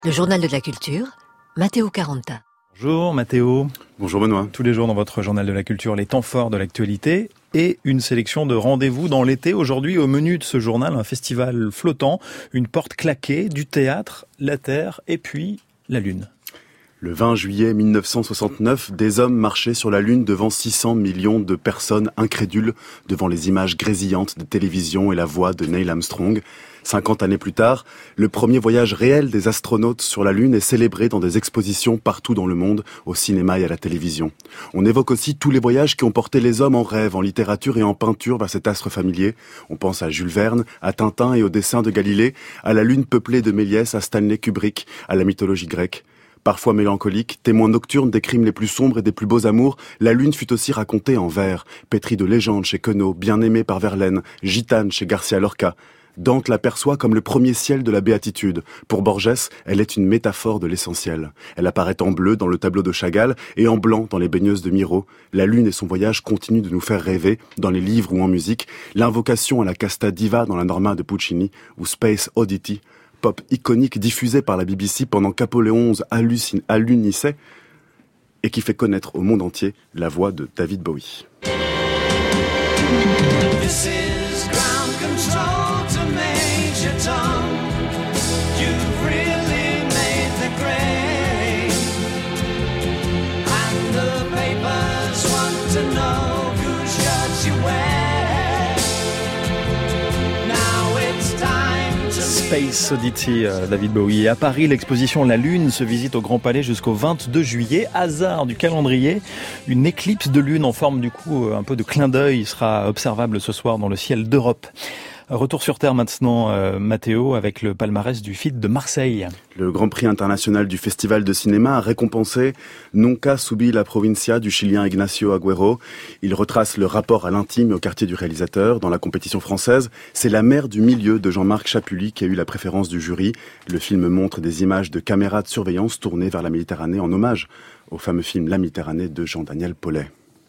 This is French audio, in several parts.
Le journal de la culture, Matteo Caranta. Bonjour Matteo. Bonjour Benoît. Tous les jours dans votre journal de la culture, les temps forts de l'actualité et une sélection de rendez-vous dans l'été. Aujourd'hui, au menu de ce journal, un festival flottant, une porte claquée, du théâtre, la terre et puis la lune. Le 20 juillet 1969, des hommes marchaient sur la Lune devant 600 millions de personnes incrédules devant les images grésillantes de télévision et la voix de Neil Armstrong. 50 années plus tard, le premier voyage réel des astronautes sur la Lune est célébré dans des expositions partout dans le monde, au cinéma et à la télévision. On évoque aussi tous les voyages qui ont porté les hommes en rêve, en littérature et en peinture vers cet astre familier. On pense à Jules Verne, à Tintin et aux dessins de Galilée, à la Lune peuplée de Méliès, à Stanley Kubrick, à la mythologie grecque. Parfois mélancolique, témoin nocturne des crimes les plus sombres et des plus beaux amours, la Lune fut aussi racontée en vers, pétrie de légendes chez Queneau, bien aimée par Verlaine, gitane chez Garcia Lorca. Dante l'aperçoit comme le premier ciel de la béatitude. Pour Borges, elle est une métaphore de l'essentiel. Elle apparaît en bleu dans le tableau de Chagall et en blanc dans les baigneuses de Miro. La Lune et son voyage continuent de nous faire rêver, dans les livres ou en musique. L'invocation à la casta diva dans la Norma de Puccini ou Space Oddity, pop iconique diffusé par la BBC pendant qu'Apollo XI hallucinait et qui fait connaître au monde entier la voix de David Bowie. This is ground control to Major Tom. You've really made the grade, and the papers want to know whose shirt you wear. Now it's time to Space Oddity, David Bowie. Et à Paris, l'exposition La Lune se visite au Grand Palais jusqu'au 22 juillet. Hasard du calendrier, une éclipse de lune en forme du coup un peu de clin d'œil sera observable ce soir dans le ciel d'Europe. Retour sur terre maintenant, Matteo, avec le palmarès du FIT de Marseille. Le Grand Prix international du Festival de cinéma a récompensé Nunca subí la provincia du Chilien Ignacio Agüero. Il retrace le rapport à l'intime et au quartier du réalisateur. Dans la compétition française, c'est La mer du milieu de Jean-Marc Chapuly qui a eu la préférence du jury. Le film montre des images de caméras de surveillance tournées vers la Méditerranée en hommage au fameux film La Méditerranée de Jean-Daniel Paulet.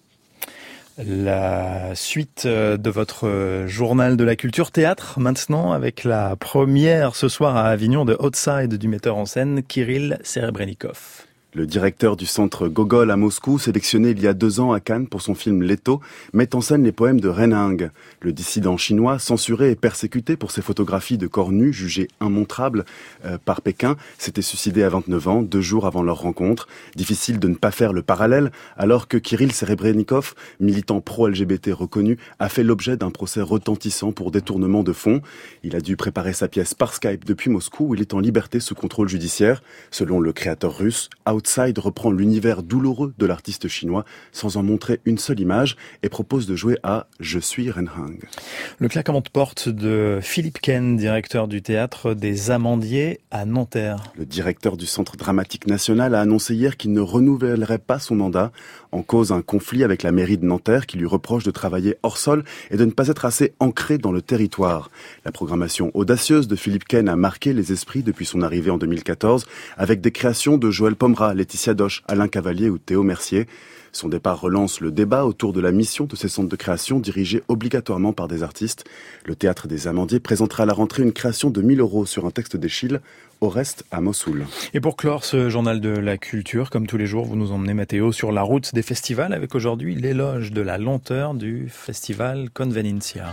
La suite de votre journal de la culture théâtre maintenant avec la première ce soir à Avignon de Outside du metteur en scène Kirill Serebrennikov. Le directeur du centre Gogol à Moscou, sélectionné il y a 2 ans à Cannes pour son film Leto, met en scène les poèmes de Ren Heng. Le dissident chinois, censuré et persécuté pour ses photographies de corps nus jugées immontrables par Pékin, s'était suicidé à 29 ans, 2 jours avant leur rencontre. Difficile de ne pas faire le parallèle, alors que Kirill Serebrennikov, militant pro-LGBT reconnu, a fait l'objet d'un procès retentissant pour détournement de fonds. Il a dû préparer sa pièce par Skype depuis Moscou, où il est en liberté sous contrôle judiciaire. Selon le créateur russe, Outside reprend l'univers douloureux de l'artiste chinois sans en montrer une seule image et propose de jouer à « Je suis Ren Heng ». Le claquement de porte de Philippe Ken, directeur du théâtre des Amandiers à Nanterre. Le directeur du Centre dramatique national a annoncé hier qu'il ne renouvellerait pas son mandat. En cause, un conflit avec la mairie de Nanterre qui lui reproche de travailler hors sol et de ne pas être assez ancré dans le territoire. La programmation audacieuse de Philippe Ken a marqué les esprits depuis son arrivée en 2014 avec des créations de Joël Pomera, Laetitia Doche, Alain Cavalier ou Théo Mercier. Son départ relance le débat autour de la mission de ces centres de création dirigés obligatoirement par des artistes. Le Théâtre des Amandiers présentera à la rentrée une création de 1 000 € sur un texte d'Eschyle, au reste à Mossoul. Et pour clore ce journal de la culture, comme tous les jours, vous nous emmenez Matteo sur la route des festivals avec aujourd'hui l'éloge de la lenteur du festival Conveniencia.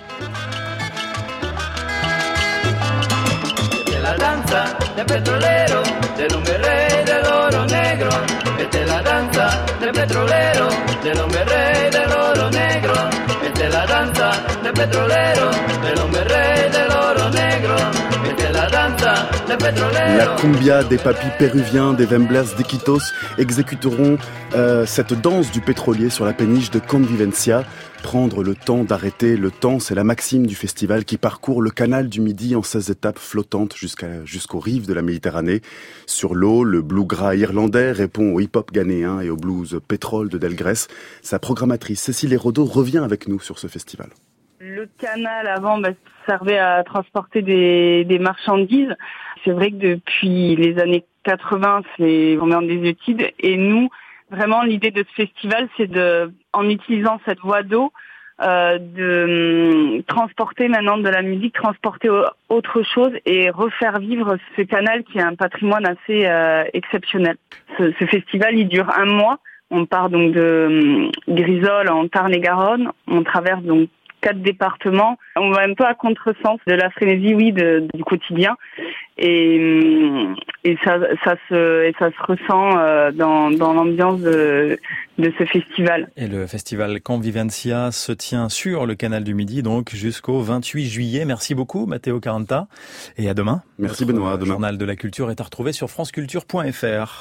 La danza del petrolero, del hombre rey del oro negro. Esta es la danza del petrolero, del hombre rey del oro negro. Esta es la danza del petrolero, del hombre rey del oro negro. Esta es la danza del petrolero. La cumbia des papis péruviens, des Vemblers d'Iquitos exécuteront cette danse du pétrolier sur la péniche de Convivencia. Prendre le temps d'arrêter le temps, c'est la maxime du festival qui parcourt le canal du Midi en 16 étapes flottantes jusqu'aux rives de la Méditerranée. Sur l'eau, le blues-gras irlandais répond au hip-hop ghanéen et au blues pétrole de Delgrès. Sa programmatrice Cécile Hérodeau revient avec nous sur ce festival. Le canal avant servait à transporter des marchandises. C'est vrai que depuis les années 80, on est en des études et nous, vraiment, l'idée de ce festival, c'est en utilisant cette voie d'eau, de transporter maintenant de la musique, transporter autre chose et refaire vivre ce canal qui est un patrimoine assez exceptionnel. Ce festival, il dure 1 mois. On part donc de Grisol en Tarn-et-Garonne. On traverse donc 4 départements. On va un peu à contresens de la frénésie, du quotidien. Et ça se ressent dans l'ambiance de ce festival. Et le festival Convivencia se tient sur le canal du Midi, donc jusqu'au 28 juillet. Merci beaucoup, Matteo Caranta. Et à demain. Merci Benoît, à demain. Le journal de la culture est à retrouver sur franceculture.fr.